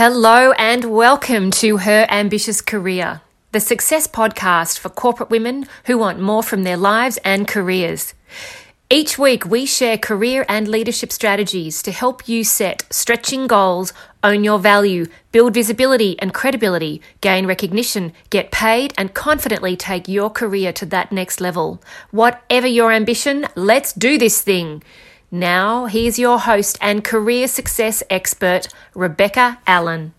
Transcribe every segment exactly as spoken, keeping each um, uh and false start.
Hello and welcome to Her Ambitious Career, the success podcast for corporate women who want more from their lives and careers. Each week, we share career and leadership strategies to help you set stretching goals, own your value, build visibility and credibility, gain recognition, get paid, and confidently take your career to that next level. Whatever your ambition, let's do this thing. Now, here's your host and career success expert, Rebecca Allen.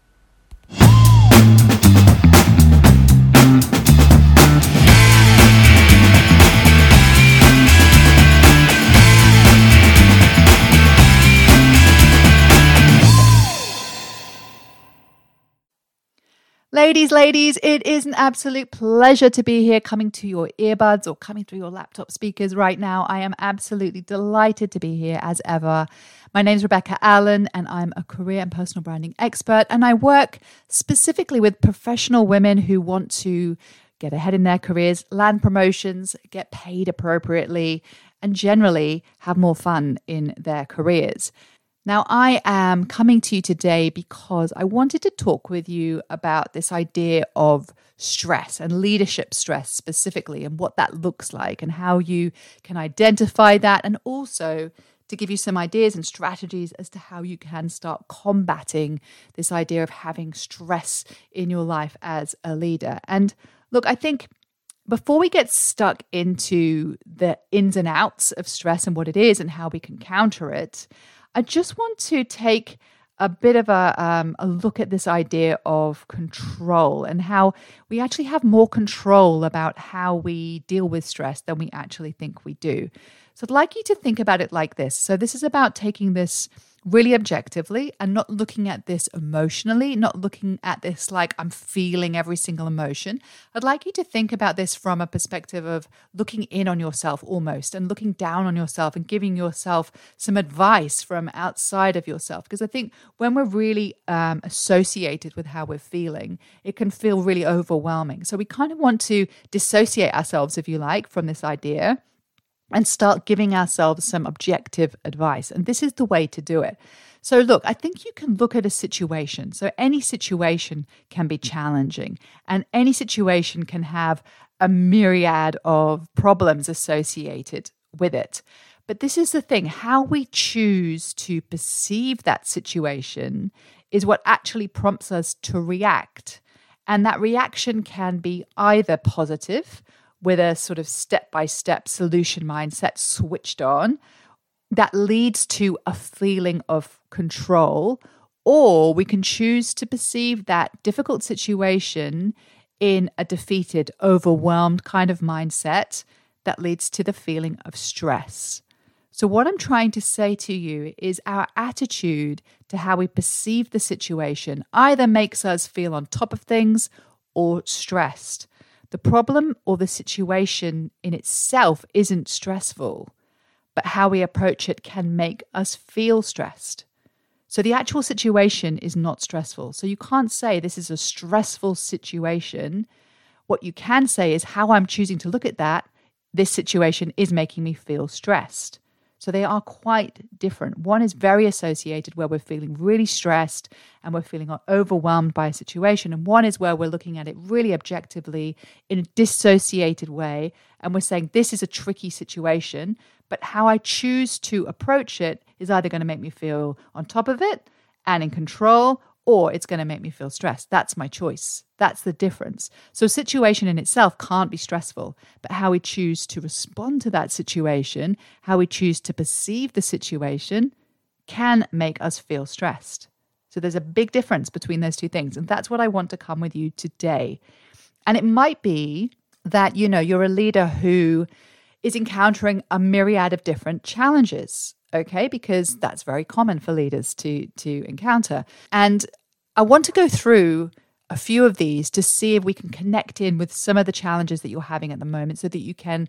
Ladies, ladies, it is an absolute pleasure to be here coming to your earbuds or coming through your laptop speakers right now. I am absolutely delighted to be here as ever. My name is Rebecca Allen and I'm a career and personal branding expert, and I work specifically with professional women who want to get ahead in their careers, land promotions, get paid appropriately, and generally have more fun in their careers. Now, I am coming to you today because I wanted to talk with you about this idea of stress and leadership stress specifically, and what that looks like and how you can identify that, and also to give you some ideas and strategies as to how you can start combating this idea of having stress in your life as a leader. And look, I think before we get stuck into the ins and outs of stress and what it is and how we can counter it, I just want to take a bit of a, um, a look at this idea of control and how we actually have more control about how we deal with stress than we actually think we do. So I'd like you to think about it like this. So this is about taking this really objectively and not looking at this emotionally, not looking at this like I'm feeling every single emotion. I'd like you to think about this from a perspective of looking in on yourself almost, and looking down on yourself and giving yourself some advice from outside of yourself. Because I think when we're really um, associated with how we're feeling, it can feel really overwhelming. So we kind of want to dissociate ourselves, if you like, from this idea and start giving ourselves some objective advice. And this is the way to do it. So look, I think you can look at a situation. So any situation can be challenging, and any situation can have a myriad of problems associated with it. But this is the thing, how we choose to perceive that situation is what actually prompts us to react. And that reaction can be either positive, with a sort of step-by-step solution mindset switched on, that leads to a feeling of control, or we can choose to perceive that difficult situation in a defeated, overwhelmed kind of mindset that leads to the feeling of stress. So what I'm trying to say to you is our attitude to how we perceive the situation either makes us feel on top of things or stressed. The problem or the situation in itself isn't stressful, but how we approach it can make us feel stressed. So the actual situation is not stressful. So you can't say this is a stressful situation. What you can say is how I'm choosing to look at that, this situation is making me feel stressed. So they are quite different. One is very associated where we're feeling really stressed and we're feeling overwhelmed by a situation. And one is where we're looking at it really objectively in a dissociated way. And we're saying this is a tricky situation, but how I choose to approach it is either going to make me feel on top of it and in control, or it's going to make me feel stressed. That's my choice. That's the difference. So a situation in itself can't be stressful, but how we choose to respond to that situation, how we choose to perceive the situation can make us feel stressed. So there's a big difference between those two things. And that's what I want to come with you today. And it might be that, you know, you're a leader who is encountering a myriad of different challenges. Okay, because that's very common for leaders to, to encounter. And I want to go through a few of these to see if we can connect in with some of the challenges that you're having at the moment so that you can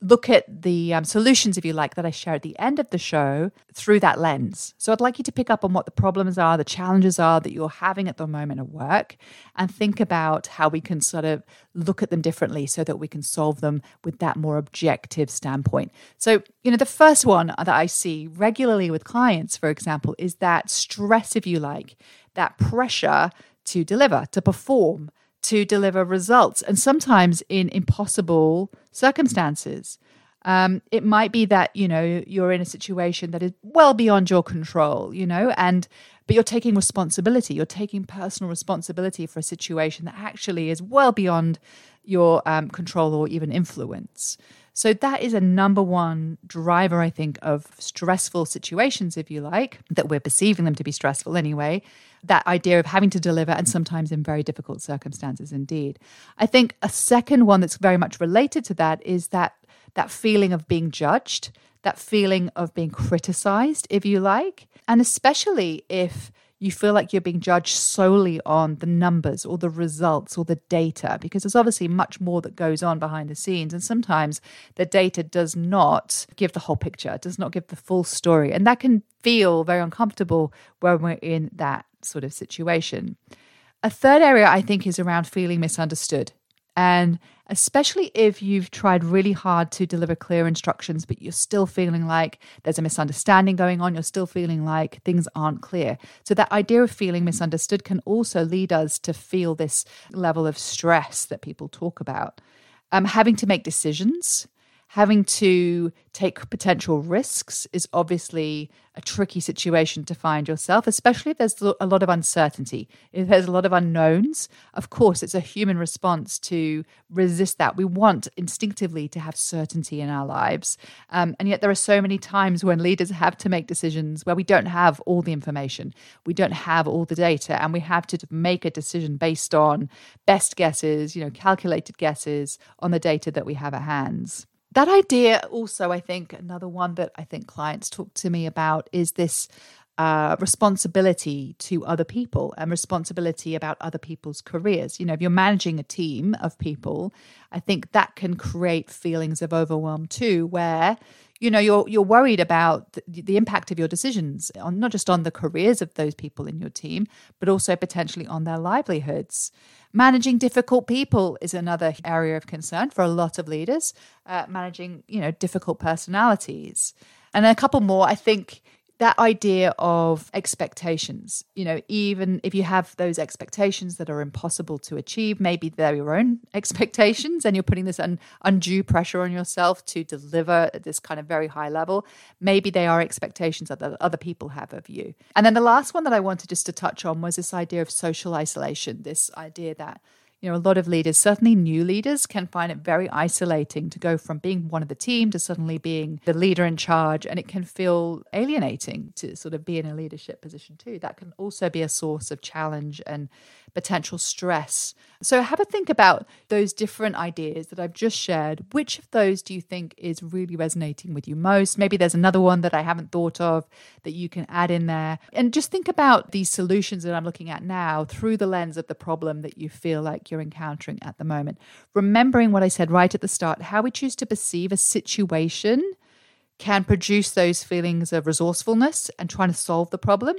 look at the um, solutions, if you like, that I share at the end of the show through that lens. So I'd like you to pick up on what the problems are, the challenges are that you're having at the moment at work, and think about how we can sort of look at them differently so that we can solve them with that more objective standpoint. So, you know, the first one that I see regularly with clients, for example, is that stress, if you like, that pressure to deliver, to perform, to deliver results, and sometimes in impossible circumstances. Um, it might be that, you know, you're in a situation that is well beyond your control, you know, and but you're taking responsibility. You're taking personal responsibility for a situation that actually is well beyond your um, control or even influence. So that is a number one driver, I think, of stressful situations, if you like, that we're perceiving them to be stressful anyway. That idea of having to deliver, and sometimes in very difficult circumstances indeed. I think a second one that's very much related to that is that that feeling of being judged, that feeling of being criticized, if you like, and especially if you feel like you're being judged solely on the numbers or the results or the data, because there's obviously much more that goes on behind the scenes. And sometimes the data does not give the whole picture, does not give the full story. And that can feel very uncomfortable when we're in that sort of situation. A third area, I think, is around feeling misunderstood. And especially if you've tried really hard to deliver clear instructions, but you're still feeling like there's a misunderstanding going on, you're still feeling like things aren't clear. So that idea of feeling misunderstood can also lead us to feel this level of stress that people talk about. Um, having to make decisions, having to take potential risks is obviously a tricky situation to find yourself, especially if there's a lot of uncertainty, if there's a lot of unknowns. Of course, it's a human response to resist that. We want instinctively to have certainty in our lives. Um, and yet there are so many times when leaders have to make decisions where we don't have all the information, we don't have all the data, and we have to make a decision based on best guesses, you know, calculated guesses on the data that we have at hands. That idea also, I think, another one that I think clients talk to me about is this uh, responsibility to other people and responsibility about other people's careers. You know, if you're managing a team of people, I think that can create feelings of overwhelm too, where you know, you're you're worried about the, the impact of your decisions on not just on the careers of those people in your team, but also potentially on their livelihoods. Managing difficult people is another area of concern for a lot of leaders. Uh, managing, you know, difficult personalities, and a couple more. I think that idea of expectations, you know, even if you have those expectations that are impossible to achieve, maybe they're your own expectations and you're putting this un- undue pressure on yourself to deliver at this kind of very high level. Maybe they are expectations that other people have of you. And then the last one that I wanted just to touch on was this idea of social isolation, this idea that you know, a lot of leaders, certainly new leaders, can find it very isolating to go from being one of the team to suddenly being the leader in charge. And it can feel alienating to sort of be in a leadership position too. That can also be a source of challenge and potential stress. So have a think about those different ideas that I've just shared. Which of those do you think is really resonating with you most? Maybe there's another one that I haven't thought of that you can add in there. And just think about these solutions that I'm looking at now through the lens of the problem that you feel like you're encountering at the moment. Remembering what I said right at the start, how we choose to perceive a situation can produce those feelings of resourcefulness and trying to solve the problem,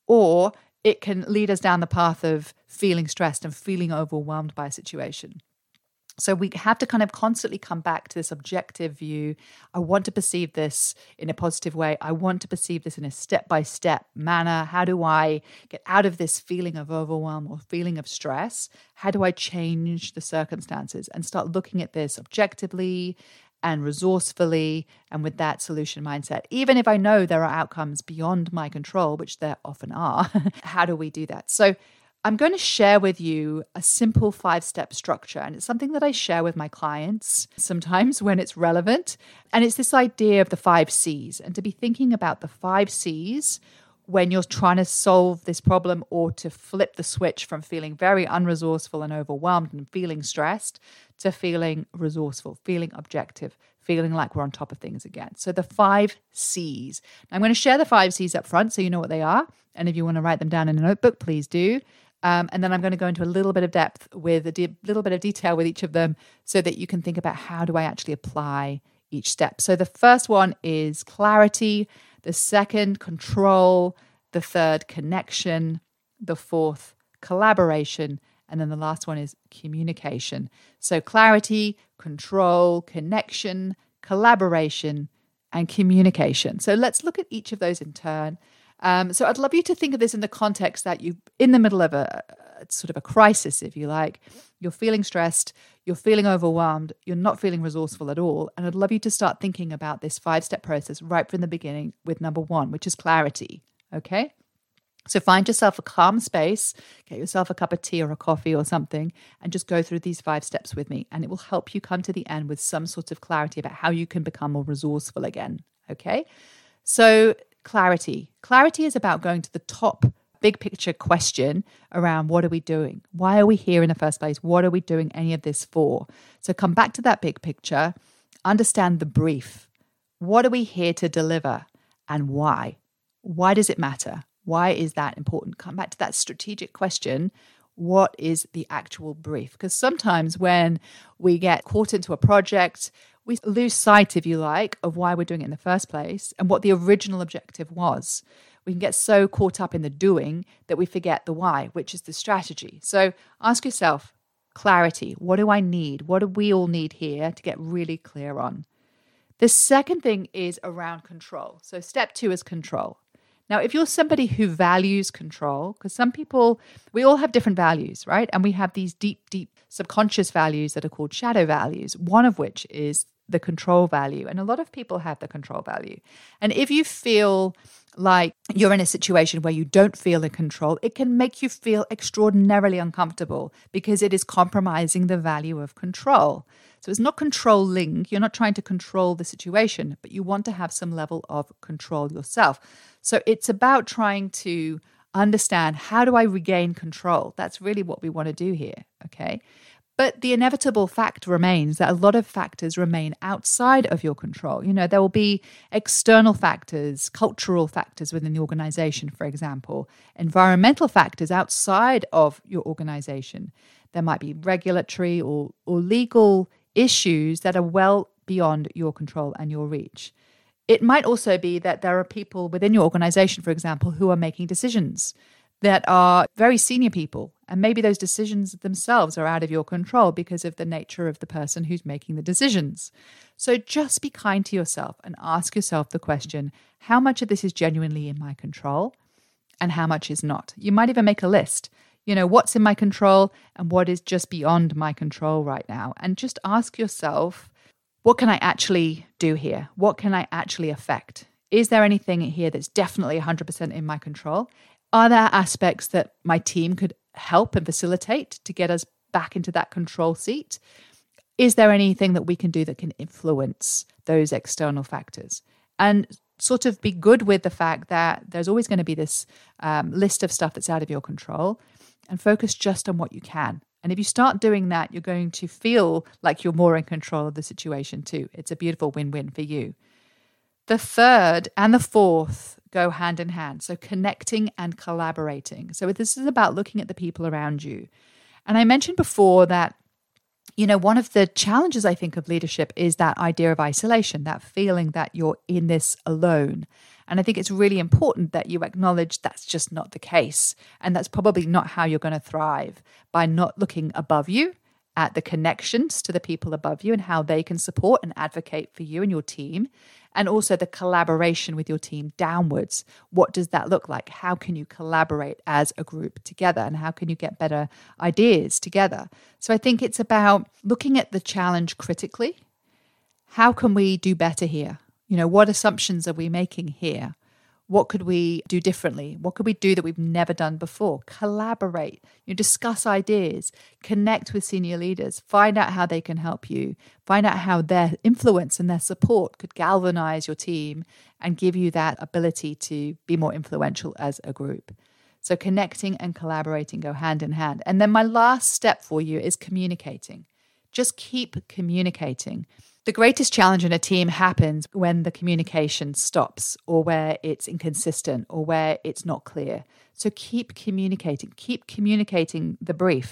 or it can lead us down the path of feeling stressed and feeling overwhelmed by a situation. So we have to kind of constantly come back to this objective view. I want to perceive this in a positive way. I want to perceive this in a step-by-step manner. How do I get out of this feeling of overwhelm or feeling of stress? How do I change the circumstances and start looking at this objectively and resourcefully and with that solution mindset? Even if I know there are outcomes beyond my control, which there often are, how do we do that? So I'm going to share with you a simple five-step structure, and it's something that I share with my clients sometimes when it's relevant. And it's this idea of the five C's, and to be thinking about the five C's when you're trying to solve this problem or to flip the switch from feeling very unresourceful and overwhelmed and feeling stressed to feeling resourceful, feeling objective, feeling like we're on top of things again. So the five C's. Now, I'm going to share the five C's up front so you know what they are. And if you want to write them down in a notebook, please do. Um, and then I'm going to go into a little bit of depth with a de- little bit of detail with each of them so that you can think about how do I actually apply each step. So the first one is clarity, the second, control, the third, connection, the fourth, collaboration, and then the last one is communication. So clarity, control, connection, collaboration, and communication. So let's look at each of those in turn. Um, so I'd love you to think of this in the context that you're in the middle of a, a sort of a crisis, if you like. You're feeling stressed, you're feeling overwhelmed, you're not feeling resourceful at all. And I'd love you to start thinking about this five-step process right from the beginning with number one, which is clarity. Okay? So find yourself a calm space, get yourself a cup of tea or a coffee or something, and just go through these five steps with me. And it will help you come to the end with some sort of clarity about how you can become more resourceful again. Okay? So clarity. Clarity is about going to the top big picture question around what are we doing? Why are we here in the first place? What are we doing any of this for? So come back to that big picture, understand the brief. What are we here to deliver and why? Why does it matter? Why is that important? Come back to that strategic question. What is the actual brief? Because sometimes when we get caught into a project, we lose sight, if you like, of why we're doing it in the first place and what the original objective was. We can get so caught up in the doing that we forget the why, which is the strategy. So ask yourself, clarity. What do I need? What do we all need here to get really clear on? The second thing is around control. So step two is control. Now, if you're somebody who values control, because some people, we all have different values, right? And we have these deep, deep subconscious values that are called shadow values, one of which is the control value. And a lot of people have the control value. And if you feel like you're in a situation where you don't feel in control, it can make you feel extraordinarily uncomfortable because it is compromising the value of control. So it's not controlling, you're not trying to control the situation, but you want to have some level of control yourself. So it's about trying to understand, how do I regain control? That's really what we want to do here, okay? But the inevitable fact remains that a lot of factors remain outside of your control. You know, there will be external factors, cultural factors within the organization, for example, environmental factors outside of your organization. There might be regulatory or, or legal issues that are well beyond your control and your reach. It might also be that there are people within your organization, for example, who are making decisions that are very senior people. And maybe those decisions themselves are out of your control because of the nature of the person who's making the decisions. So just be kind to yourself and ask yourself the question, how much of this is genuinely in my control and how much is not? You might even make a list. You know, what's in my control and what is just beyond my control right now? And just ask yourself, what can I actually do here? What can I actually affect? Is there anything here that's definitely one hundred percent in my control? Are there aspects that my team could help and facilitate to get us back into that control seat? Is there anything that we can do that can influence those external factors? And sort of be good with the fact that there's always going to be this um, list of stuff that's out of your control, and focus just on what you can. And if you start doing that, you're going to feel like you're more in control of the situation too. It's a beautiful win-win for you. The third and the fourth go hand in hand. So connecting and collaborating. So this is about looking at the people around you. And I mentioned before that, you know, one of the challenges I think of leadership is that idea of isolation, that feeling that you're in this alone. And I think it's really important that you acknowledge that's just not the case. And that's probably not how you're going to thrive, by not looking above you at the connections to the people above you and how they can support and advocate for you and your team. And also the collaboration with your team downwards. What does that look like? How can you collaborate as a group together? And how can you get better ideas together? So I think it's about looking at the challenge critically. How can we do better here? You know, what assumptions are we making here? What could we do differently? What could we do that we've never done before? Collaborate, you know, discuss ideas, connect with senior leaders, find out how they can help you, find out how their influence and their support could galvanize your team and give you that ability to be more influential as a group. So connecting and collaborating go hand in hand. And then my last step for you is communicating. Just keep communicating. The greatest challenge in a team happens when the communication stops, or where it's inconsistent, or where it's not clear. So keep communicating, keep communicating the brief,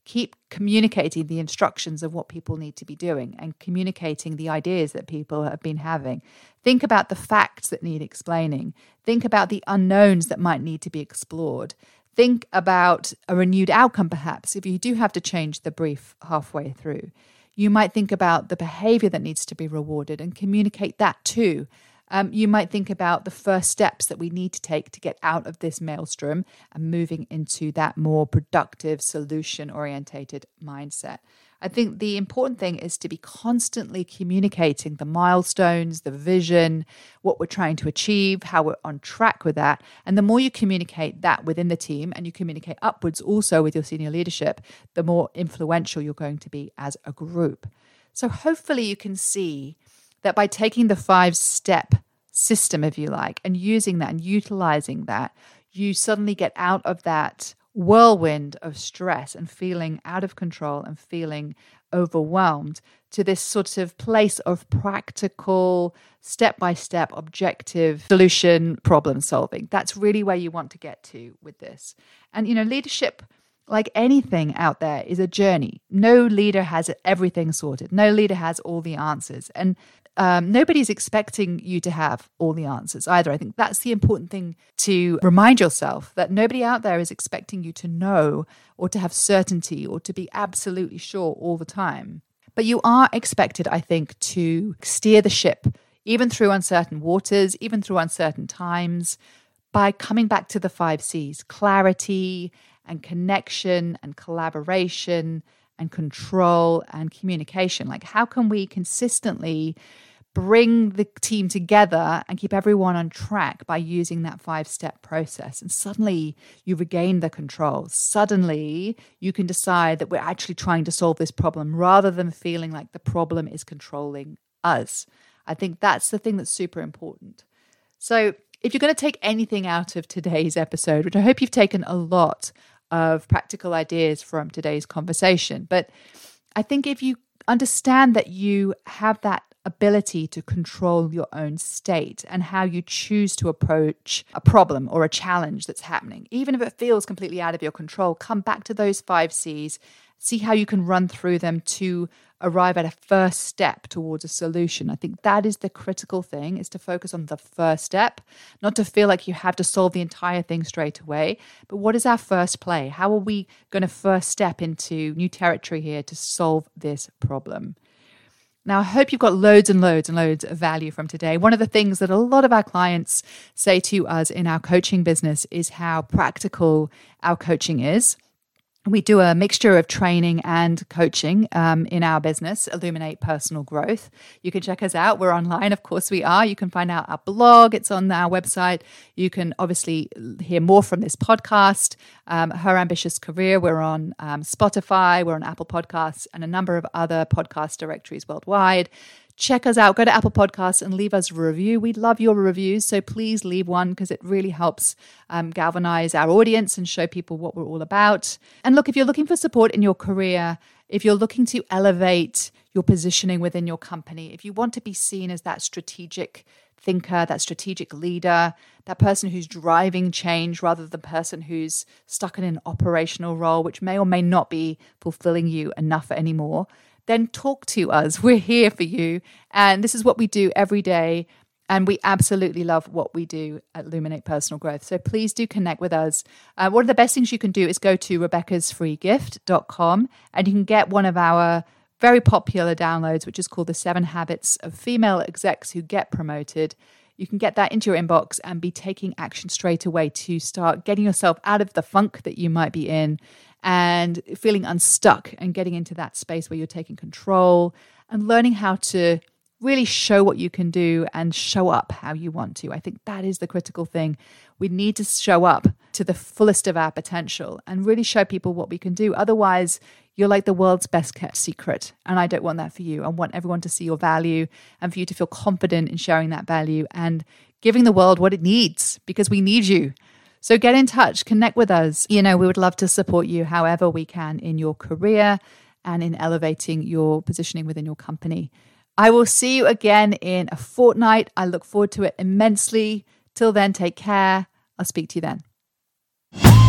keep communicating the instructions of what people need to be doing and communicating the ideas that people have been having. Think about the facts that need explaining. Think about the unknowns that might need to be explored. Think about a renewed outcome, perhaps, if you do have to change the brief halfway through. You might think about the behavior that needs to be rewarded and communicate that too. Um, you might think about the first steps that we need to take to get out of this maelstrom and moving into that more productive, solution-orientated mindset. I think the important thing is to be constantly communicating the milestones, the vision, what we're trying to achieve, how we're on track with that. And the more you communicate that within the team and you communicate upwards also with your senior leadership, the more influential you're going to be as a group. So hopefully you can see that by taking the five-step system, if you like, and using that and utilizing that, you suddenly get out of that whirlwind of stress and feeling out of control and feeling overwhelmed to this sort of place of practical, step-by-step, objective solution problem solving. That's really where you want to get to with this. And, you know, leadership, like anything out there, is a journey. No leader has everything sorted. No leader has all the answers. And Um, nobody's expecting you to have all the answers either. I think that's the important thing to remind yourself, that nobody out there is expecting you to know or to have certainty or to be absolutely sure all the time. But you are expected, I think, to steer the ship, even through uncertain waters, even through uncertain times, by coming back to the five C's: clarity and connection and collaboration and control and communication. Like, how can we consistently bring the team together and keep everyone on track by using that five-step process? And suddenly you regain the control. Suddenly you can decide that we're actually trying to solve this problem rather than feeling like the problem is controlling us. I think that's the thing that's super important. So if you're going to take anything out of today's episode, which I hope you've taken a lot of practical ideas from today's conversation, but I think if you understand that you have that ability to control your own state and how you choose to approach a problem or a challenge that's happening, even if it feels completely out of your control, come back to those five C's, see how you can run through them to arrive at a first step towards a solution. I think that is the critical thing, is to focus on the first step, not to feel like you have to solve the entire thing straight away. But what is our first play? How are we going to first step into new territory here to solve this problem? Now, I hope you've got loads and loads and loads of value from today. One of the things that a lot of our clients say to us in our coaching business is how practical our coaching is. We do a mixture of training and coaching um, in our business, Illuminate Personal Growth. You can check us out. We're online. Of course we are. You can find out our blog. It's on our website. You can obviously hear more from this podcast, um, Her Ambitious Career. We're on um, Spotify. We're on Apple Podcasts and a number of other podcast directories worldwide. Check us out. Go to Apple Podcasts and leave us a review. We love your reviews, so please leave one because it really helps um, galvanize our audience and show people what we're all about. And look, if you're looking for support in your career, if you're looking to elevate your positioning within your company, if you want to be seen as that strategic thinker, that strategic leader, that person who's driving change rather than the person who's stuck in an operational role, which may or may not be fulfilling you enough anymore, then talk to us. We're here for you. And this is what we do every day. And we absolutely love what we do at Illuminate Personal Growth. So please do connect with us. Uh, one of the best things you can do is go to rebecca's free gift dot com and you can get one of our very popular downloads, which is called The Seven Habits of Female Execs Who Get Promoted. You can get that into your inbox and be taking action straight away to start getting yourself out of the funk that you might be in and feeling unstuck and getting into that space where you're taking control and learning how to really show what you can do and show up how you want to. I think that is the critical thing. We need to show up to the fullest of our potential and really show people what we can do. Otherwise, you're like the world's best kept secret. And I don't want that for you. I want everyone to see your value and for you to feel confident in sharing that value and giving the world what it needs, because we need you. So get in touch, connect with us. You know, we would love to support you however we can in your career and in elevating your positioning within your company. I will see you again in a fortnight. I look forward to it immensely. Till then, take care. I'll speak to you then.